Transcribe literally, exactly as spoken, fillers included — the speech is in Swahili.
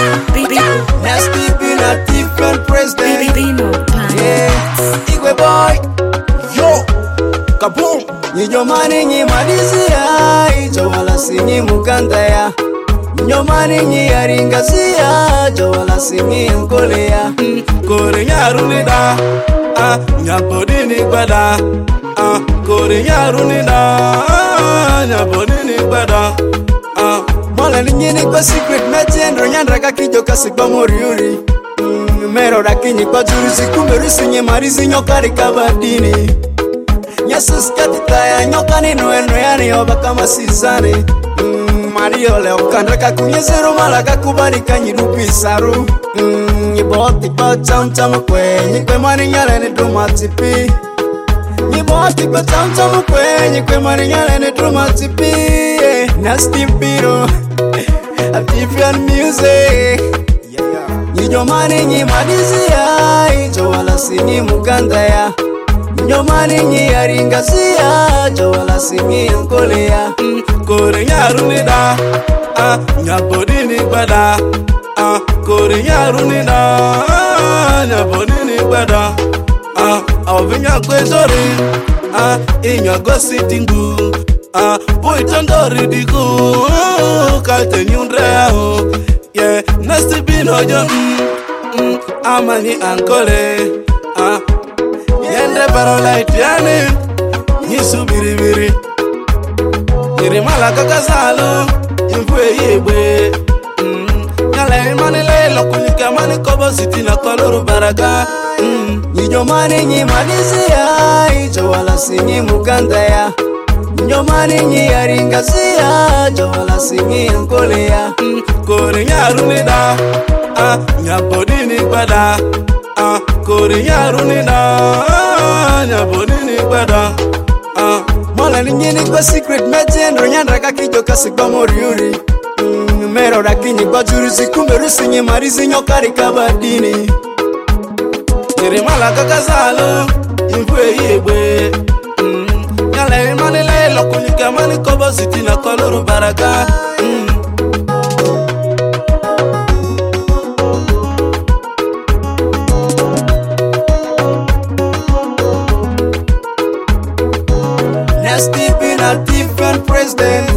Nasty been a different president. Yeah, Igwe boy. Yo, kaboom. Nyomani nyi malizia, ijo wala sinyi mukandaya. Nyomani nyi yaringazia, jo wala sinyi mkolea. Kore nyarunida, ah, nyabodini gbada. Ah, kore nyarunida, ah, nyabodini gbada. Ah, mola ninyini kwa secret metendro nyandraka kijoka sikwa moriuri. Mero rakinyi kwa juruzi kumberisi nye marizi nyokari kabadini. Nyasus katitaya nyoka ni nueno yani oba kama sizani. Mario leo kandraka kunyezero malaka kubarika nyirupi saru. Nyiboti kwa cham cham kwe nyikwe mani nyale ni dumatipi. Nyiboti kwa cham cham kwe nyikwe mani nyale ni dumatipi. Nasty Bino, a different music. Nyomani nyi malizia, ijo wala sinyi mukandaya. Nyomani nyi yaringazia, jo wala sinyi mkolea. Kore nyarunida, ah, nyabodini gbada. Ah, kore nyarunida, ah, nyabodini gbada. Ah, avinya kwezori, ah, inya gositingu. Ah, boy tandori diku, kalte nyundreo. Yeah, Nasty Bino jo, mm, mm, amani ankole. Ah, yende parolait yani, nisu biri biri. Iri malaka kasalo, imfwe yebwe. Mm, nyale mani lelo kunyika mani kobo siti na koloro baraka. Mm, nyomani nyi malizia, ijo wala sinyi mukandaya. Nyomani nyi yaringazia, jo wala sinyi mkolea. Kore nyarunida, ah, nyabodini gbada. Ah, kore nyarunida, ah, nyabodini gbada. Ah, mola ninyini kwa secret metendro nyandraka kijoka sikwa moriuri. Mero rakinyi kwa juruzi kumberusi nye marizi nyokari kabadini. iri malaka kasalo, imfwe yebwe. Mm, nyale mani lelo kunyika mani kobo siti na koloro baraka. Mm. Nasty been a different president.